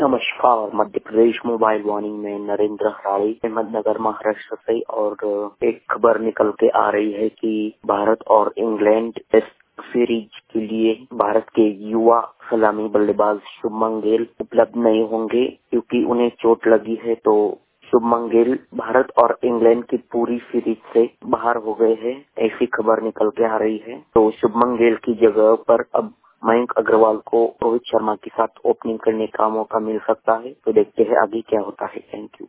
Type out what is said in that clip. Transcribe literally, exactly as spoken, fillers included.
नमस्कार। Madhya Pradesh mobile warning में नरेंद्र हराड़ी अहमदनगर महाराष्ट्र से। और एक खबर निकल के आ रही है कि भारत और इंग्लैंड टेस्ट सीरीज के लिए भारत के युवा सलामी बल्लेबाज शुभमन गिल उपलब्ध नहीं होंगे क्योंकि उन्हें चोट लगी है। तो शुभमन गिल भारत और इंग्लैंड की पूरी सीरीज से बाहर हो गए हैं, ऐसी खबर निकल के आ रही है। तो शुभमन गिल की जगह पर अब मयंक अग्रवाल को रोहित शर्मा के साथ ओपनिंग करने का मौका मिल सकता है। तो देखते हैं आगे क्या होता है। Thank you.